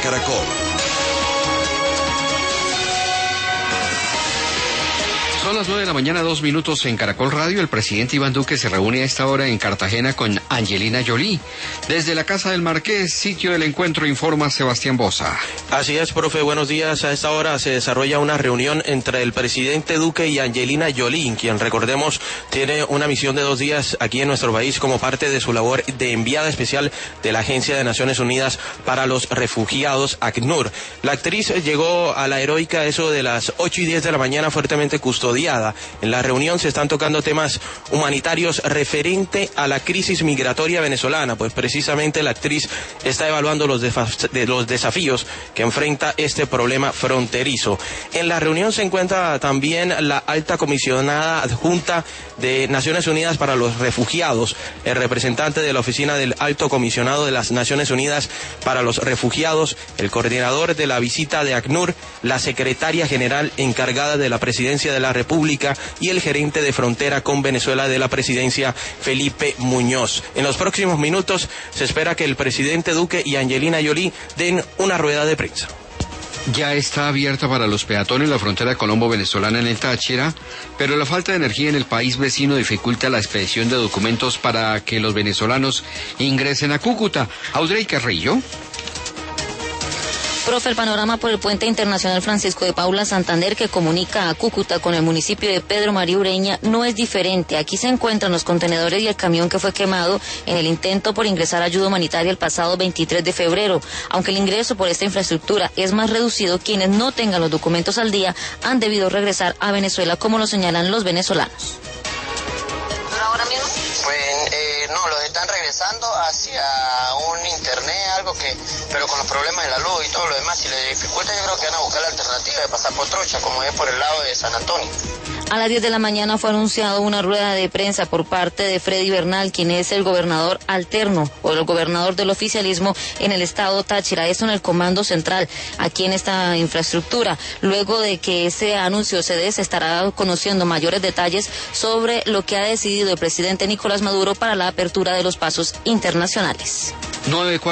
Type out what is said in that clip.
Caracol. Son las 9:02 a.m. en Caracol Radio. El presidente Iván Duque se reúne a esta hora en Cartagena con Angelina Jolie. Desde la Casa del Marqués, sitio del encuentro, informa Sebastián Boza. Así es, profe, buenos días. A esta hora se desarrolla una reunión entre el presidente Duque y Angelina Jolie, quien, recordemos, tiene una misión de 2 días aquí en nuestro país como parte de su labor de enviada especial de la Agencia de Naciones Unidas para los Refugiados, ACNUR. La actriz llegó a la heroica eso de las 8:10 de la mañana, fuertemente custodiada. En la reunión se están tocando temas humanitarios referente a la crisis migratoria venezolana, pues precisamente la actriz está evaluando los desafíos que enfrenta este problema fronterizo. En la reunión se encuentra también la alta comisionada adjunta de Naciones Unidas para los Refugiados, el representante de la Oficina del Alto Comisionado de las Naciones Unidas para los Refugiados, el coordinador de la visita de ACNUR, la secretaria general encargada de la presidencia de la República y el gerente de frontera con Venezuela de la presidencia, Felipe Muñoz. En los próximos minutos se espera que el presidente Duque y Angelina Jolie den una rueda de prensa. Ya está abierta para los peatones la frontera colombo-venezolana en el Táchira, pero la falta de energía en el país vecino dificulta la expedición de documentos para que los venezolanos ingresen a Cúcuta. Audrey Carrillo. Profe, el panorama por el puente internacional Francisco de Paula Santander que comunica a Cúcuta con el municipio de Pedro María Ureña no es diferente. Aquí se encuentran los contenedores y el camión que fue quemado en el intento por ingresar ayuda humanitaria el pasado 23 de febrero. Aunque el ingreso por esta infraestructura es más reducido, quienes no tengan los documentos al día han debido regresar a Venezuela, como lo señalan los venezolanos. ¿Ahora mismo? Pues no, los están regresando hacia un internet, pero con los problemas de la luz y todo lo demás, si les dificulta, yo creo que van a buscar la alternativa de pasar por Trocha, como es por el lado de San Antonio. A las 10 de la mañana fue anunciado una rueda de prensa por parte de Freddy Bernal, quien es el gobernador alterno o el gobernador del oficialismo en el estado Táchira, esto en el comando central, aquí en esta infraestructura. Luego de que ese anuncio se dé, se estará conociendo mayores detalles sobre lo que ha decidido el presidente Nicolás Maduro para la apertura de los pasos internacionales.